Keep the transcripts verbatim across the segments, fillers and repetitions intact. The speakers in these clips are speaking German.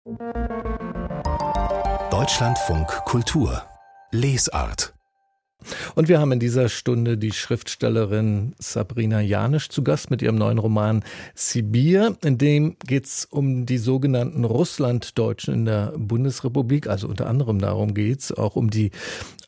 Deutschlandfunk Kultur Lesart. Und wir haben in dieser Stunde die Schriftstellerin Sabrina Janisch zu Gast mit ihrem neuen Roman Sibir. In dem geht es um die sogenannten Russlanddeutschen in der Bundesrepublik. Also unter anderem darum geht es auch um die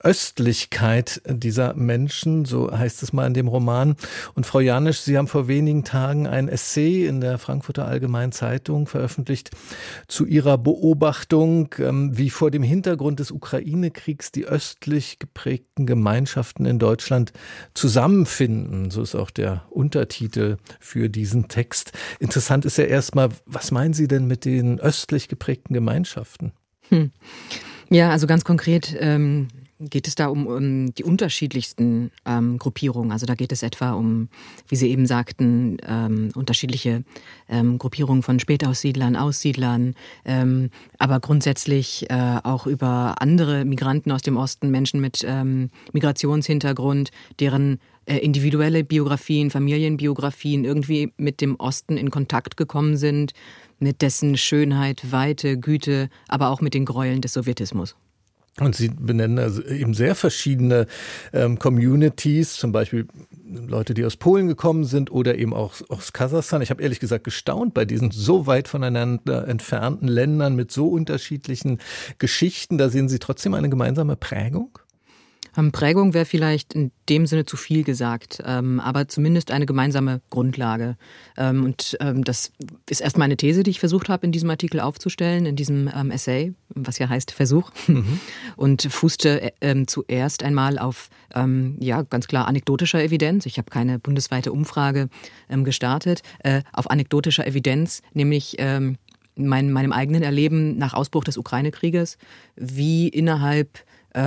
Östlichkeit dieser Menschen, so heißt es mal in dem Roman. Und Frau Janisch, Sie haben vor wenigen Tagen ein Essay in der Frankfurter Allgemeinen Zeitung veröffentlicht zu Ihrer Beobachtung, wie vor dem Hintergrund des Ukraine-Kriegs die östlich geprägten Gemeinschaften in Deutschland zusammenfinden. So ist auch der Untertitel für diesen Text. Interessant ist ja erstmal, was meinen Sie denn mit den östlich geprägten Gemeinschaften? Hm. Ja, also ganz konkret ähm geht es da um, um die unterschiedlichsten ähm, Gruppierungen. Also da geht es etwa um, wie Sie eben sagten, ähm, unterschiedliche ähm, Gruppierungen von Spätaussiedlern, Aussiedlern, ähm, aber grundsätzlich äh, auch über andere Migranten aus dem Osten, Menschen mit ähm, Migrationshintergrund, deren äh, individuelle Biografien, Familienbiografien irgendwie mit dem Osten in Kontakt gekommen sind, mit dessen Schönheit, Weite, Güte, aber auch mit den Gräueln des Sowjetismus. Und Sie benennen also eben sehr verschiedene ähm, Communities, zum Beispiel Leute, die aus Polen gekommen sind oder eben auch aus Kasachstan. Ich habe ehrlich gesagt gestaunt bei diesen so weit voneinander entfernten Ländern mit so unterschiedlichen Geschichten. Da sehen Sie trotzdem eine gemeinsame Prägung? Prägung wäre vielleicht in dem Sinne zu viel gesagt, ähm, aber zumindest eine gemeinsame Grundlage. Ähm, und ähm, das ist erstmal eine These, die ich versucht habe, in diesem Artikel aufzustellen, in diesem ähm, Essay, was ja heißt Versuch. Mhm. Und fußte ähm, zuerst einmal auf, ähm, ja, ganz klar anekdotischer Evidenz. Ich habe keine bundesweite Umfrage ähm, gestartet, äh, auf anekdotischer Evidenz, nämlich ähm, mein, meinem eigenen Erleben nach Ausbruch des Ukraine-Krieges, wie innerhalb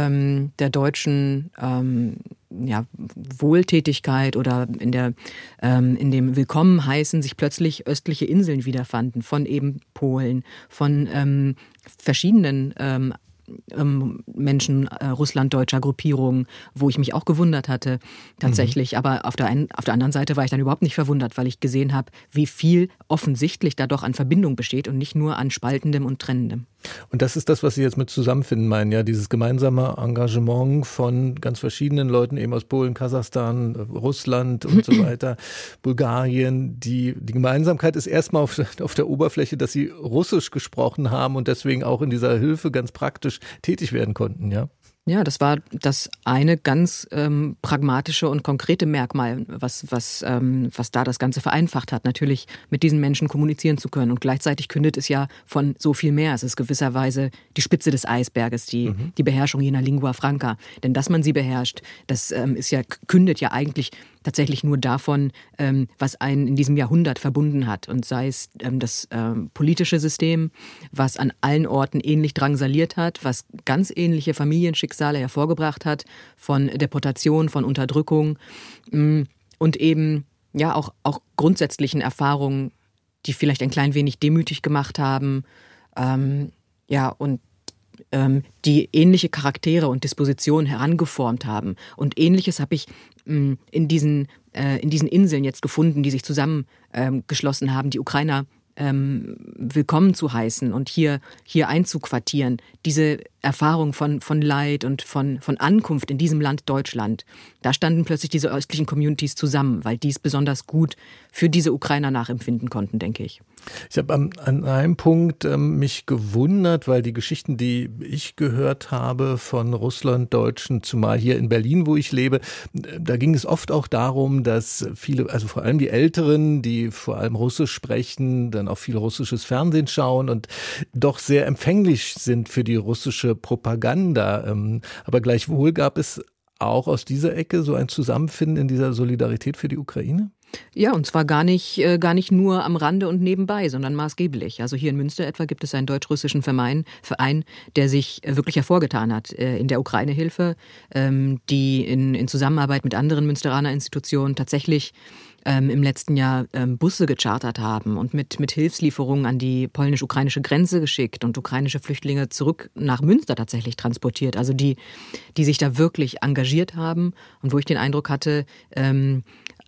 der deutschen ähm, ja, Wohltätigkeit oder in, der, ähm, in dem Willkommenheißen sich plötzlich östliche Inseln wiederfanden, von eben Polen, von ähm, verschiedenen ähm, ähm, Menschen äh, russlanddeutscher Gruppierungen, wo ich mich auch gewundert hatte tatsächlich. Mhm. Aber auf der, einen, auf der anderen Seite war ich dann überhaupt nicht verwundert, weil ich gesehen habe, wie viel offensichtlich da doch an Verbindung besteht und nicht nur an Spaltendem und Trennendem. Und das ist das, was Sie jetzt mit Zusammenfinden meinen, ja, dieses gemeinsame Engagement von ganz verschiedenen Leuten, eben aus Polen, Kasachstan, Russland und so weiter, Bulgarien. Die, die Gemeinsamkeit ist erstmal auf, auf der Oberfläche, dass Sie Russisch gesprochen haben und deswegen auch in dieser Hilfe ganz praktisch tätig werden konnten, ja? Ja, das war das eine ganz ähm, pragmatische und konkrete Merkmal, was, was, ähm, was da das Ganze vereinfacht hat, natürlich mit diesen Menschen kommunizieren zu können. Und gleichzeitig kündet es ja von so viel mehr. Es ist gewisserweise die Spitze des Eisberges, die, mhm. die Beherrschung jener Lingua Franca. Denn dass man sie beherrscht, das ähm, ist ja, kündet ja eigentlich tatsächlich nur davon, ähm, was einen in diesem Jahrhundert verbunden hat. Und sei es ähm, das ähm, politische System, was an allen Orten ähnlich drangsaliert hat, was ganz ähnliche Familienschicksale hervorgebracht hat, von Deportation, von Unterdrückung mh, und eben ja auch, auch grundsätzlichen Erfahrungen, die vielleicht ein klein wenig demütig gemacht haben, ähm, ja, und ähm, die ähnliche Charaktere und Dispositionen herangeformt haben. Und Ähnliches habe ich mh, in diesen, äh, in diesen Inseln jetzt gefunden, die sich zusammengeschlossen ähm, haben, die Ukrainer ähm, willkommen zu heißen und hier, hier einzuquartieren. Diese Erfahrung von, von Leid und von, von Ankunft in diesem Land Deutschland, da standen plötzlich diese östlichen Communities zusammen, weil die es besonders gut für diese Ukrainer nachempfinden konnten, denke ich. Ich habe an, an einem Punkt ähm, mich gewundert, weil die Geschichten, die ich gehört habe von Russlanddeutschen, zumal hier in Berlin, wo ich lebe, da ging es oft auch darum, dass viele, also vor allem die Älteren, die vor allem Russisch sprechen, dann auch viel russisches Fernsehen schauen und doch sehr empfänglich sind für die russische Propaganda. Ähm, aber gleichwohl gab es auch aus dieser Ecke so ein Zusammenfinden in dieser Solidarität für die Ukraine? Ja, und zwar gar nicht, äh, gar nicht nur am Rande und nebenbei, sondern maßgeblich. Also hier in Münster etwa gibt es einen deutsch-russischen Verein, Verein, der sich wirklich hervorgetan hat äh, in der Ukraine-Hilfe, ähm, die in, in Zusammenarbeit mit anderen Münsteraner Institutionen tatsächlich ähm, im letzten Jahr ähm, Busse gechartert haben und mit, mit Hilfslieferungen an die polnisch-ukrainische Grenze geschickt und ukrainische Flüchtlinge zurück nach Münster tatsächlich transportiert. Also die, die sich da wirklich engagiert haben und wo ich den Eindruck hatte, ähm,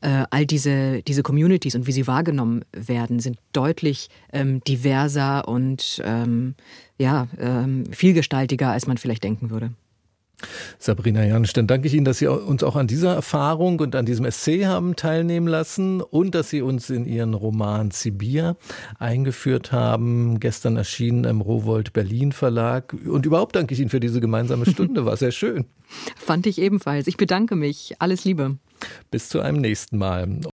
äh, all diese, diese Communities und wie sie wahrgenommen werden, sind deutlich ähm, diverser und ähm, ja, ähm, vielgestaltiger, als man vielleicht denken würde. Sabrina Janisch, dann danke ich Ihnen, dass Sie uns auch an dieser Erfahrung und an diesem Essay haben teilnehmen lassen und dass Sie uns in Ihren Roman Sibir eingeführt haben, gestern erschienen im Rowohlt Berlin Verlag. Und überhaupt danke ich Ihnen für diese gemeinsame Stunde, war sehr schön. Fand ich ebenfalls. Ich bedanke mich. Alles Liebe. Bis zu einem nächsten Mal.